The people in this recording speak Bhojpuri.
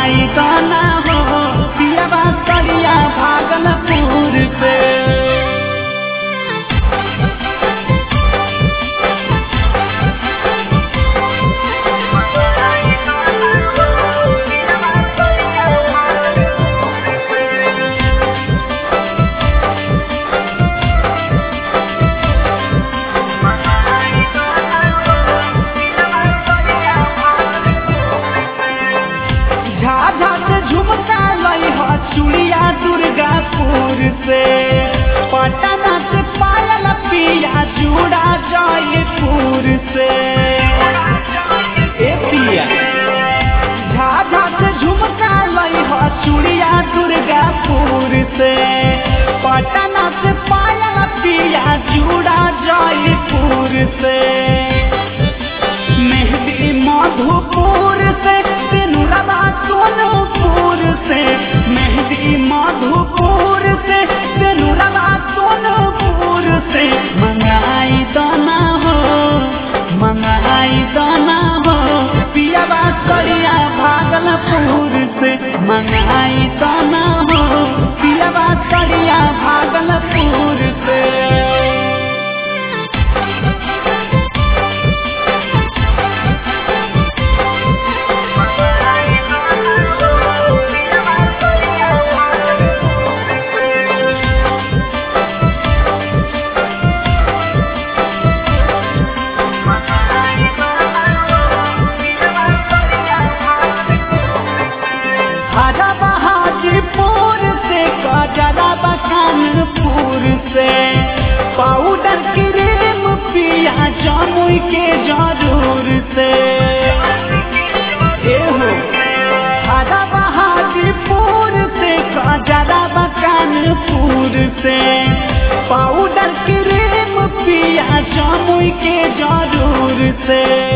मंगाई दाना हो पियावा सड़िया भागलपुर से। झुमका लई हो चूड़िया दुर्गापुर से, पटना से पायल पिया चूड़ा जयपुर से। ए पिया झाझा से झुमका लई हो चूड़िया दुर्गापुर से, पटना से पायल पिया चूड़ा जयपुर से। मेहंदी मधुपुर से सिनुरवा सोनपुर से, मेहंदी मधुपुर से सिनुरवा सोनपुर से। मंगाई दाना हो पियावा सड़िया भागलपुर से। मंगाई दाना हो पियावा सड़िया भागलपुर से। हाजीपुर से काजरा कानपुर से, पाउडर क्रीम पिया जामुई के जरूर से। हाजीपुर से काजरा कानपुर से, पाउडर क्रीम पिया जामुई के जरूर से।